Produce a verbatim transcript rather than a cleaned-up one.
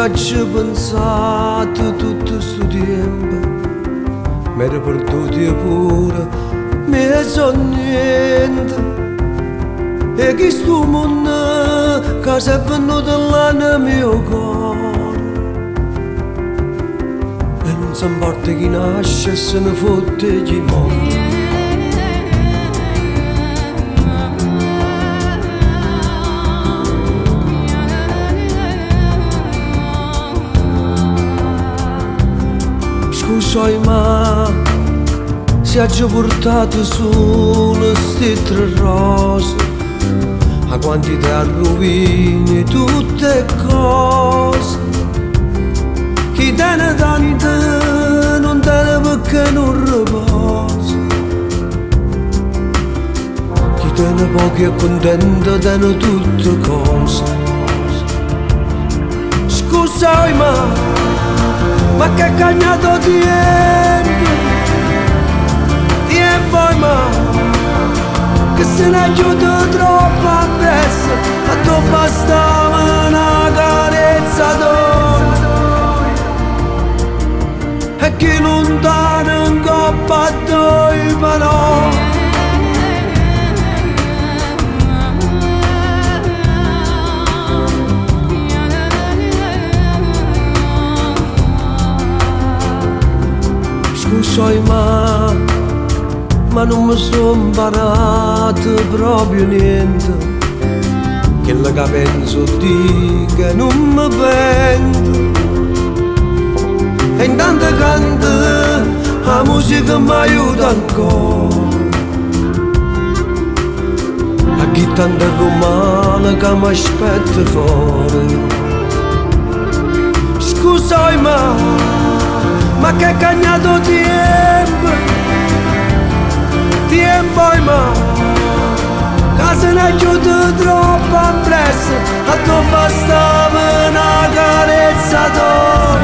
ci ho pensato tutto sto tempo, mi ero perduto pure, mi sono niente. E chi sto mondo che si è venuto là nel mio cuore, e non si importa chi nasce e se ne fotte chi muore. Scusami ma se ha già portato solo ste tre rose, a quantità rovini tutte cose, chi te ne tante non te ne perché non riposa, chi te ne pochi è contento te ne tutte cose. Scusami ma ma che cagnato tempo, tempo ma che se ne è giunto troppo appresso, a tu bastava una carezza d'ora, e chi lontano in coppa a due parole. Scusami ma, ma non mi sono imparato proprio niente, quello che penso di che non mi pento, e intanto canto la musica mi aiuta ancora, a chi tanto romana che mi aspetta fuori. Scusami ma ma che cagnato tempo, tempo ma che se ne è giunto troppo appresso, a tu bastava una carezza d'oro.